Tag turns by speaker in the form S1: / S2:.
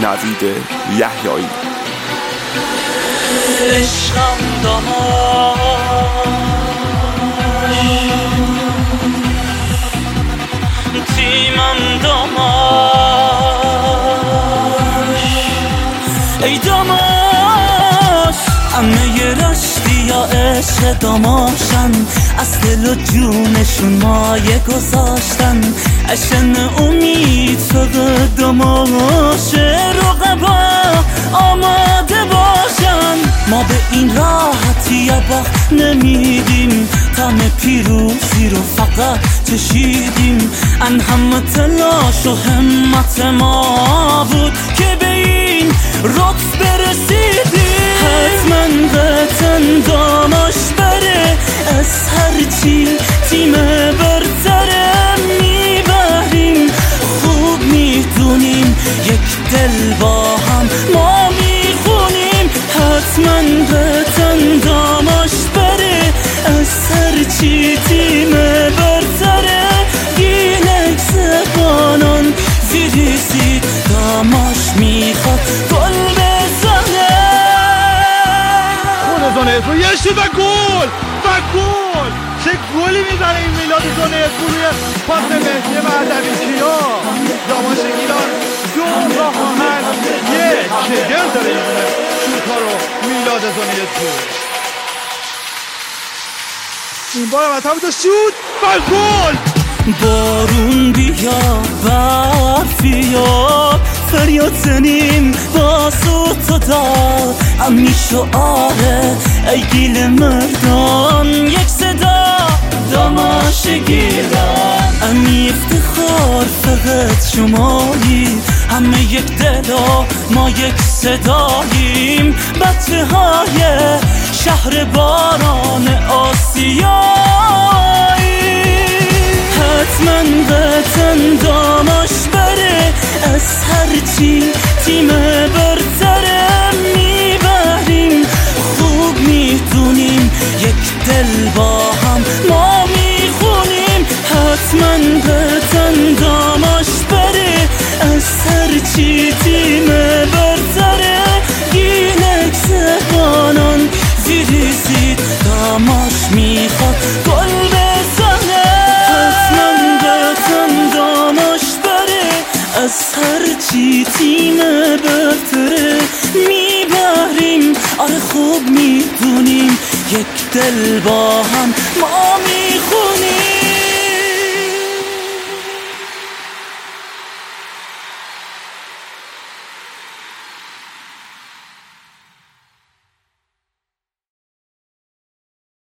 S1: نوید یحیایی.
S2: عشقم داماش تیمم داماش ای داماش همه رشتی یا عشق داماشن از دل و جونشون مایه گذاشتن اشن امید فقط داماش رقبا آماده باشن ما به این راحتی ابا نمیدیم طعم پیروزی رو فقط چشیدیم ان همه تلاش و همت ما بود که به این رتبه رسیدیم حتما وطن داماش بره از هرچی تیم برتره میبریم خوب میدونیم یک دل با هم ما میخونیم حتما وطن داماش بره از هرچی تیم برتره گیلک زبانان زیریزی داماش میخواد گل بزنه
S3: خونه زانه اسمو یه شد و گل چه گلی میزنه این میلاد زانه اسمو روی پاس مهدی مهدوی کیا داماش گیلان دو راهن یک گل داره شوت‌ها رو میلاد زانه اسمو این بار هم تا شوت و گل
S2: بارون بیا برف بیا فریاد زنیم با صوت و داد امی شعاره ای گیل مردان یک صدا داماش گیلان امی افتخار فقط شمایی همه یک دل و ما یک صداییم بچه های شهر باران آسیایی حتما وطن داماش بره از هرچی تیم برتره میبریم خوب میدونیم یک دل با هم ما میخونیم حتما وطن داماش بره از هرچی تیم برتره گیلک زبانان زیریزید داماش میخواد گل بزنه از هرچی تیم برتره میبریم آره خوب میدونیم یک دل با هم ما